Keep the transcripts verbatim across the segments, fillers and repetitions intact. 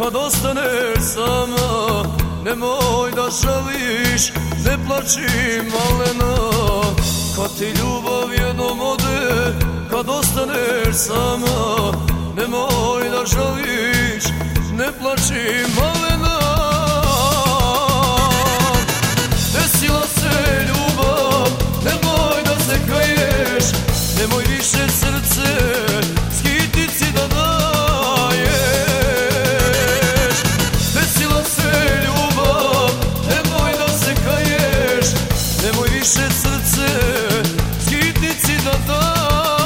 kad ostaneš sama, nemoj da žališ, ne plači malena. Kad ti ljubav jednom ode, kad ostaneš sama, nemoj da žališ, ne plači malena. Desila se ljubav, nemoj da se kaješ, nemoj više srce skitici da daješ. Desila se ljubav, nemoj da se kaješ, nemoj više srce skitici da daješ.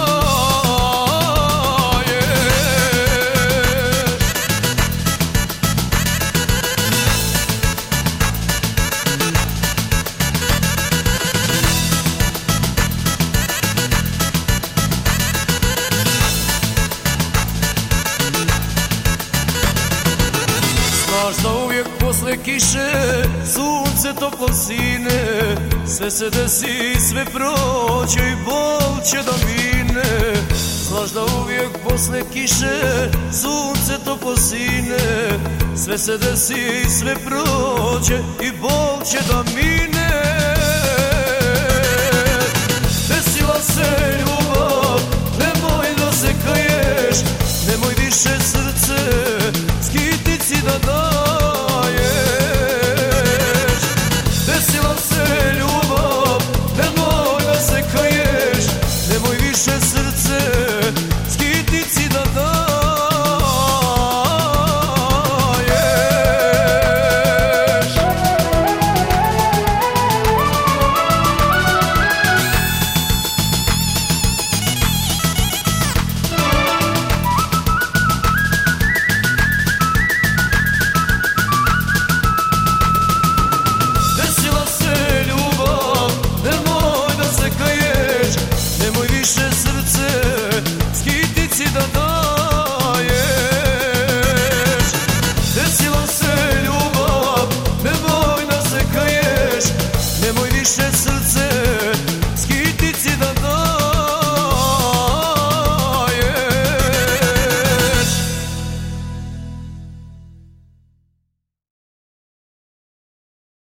Znaš da uvijek posle kiše sunce toplo sine, sve se desi, sve prođe i bol će da mine. Znaš da uvijek posle kiše sunce toplo sine, sve se desi, sve prođe i bol će da mine.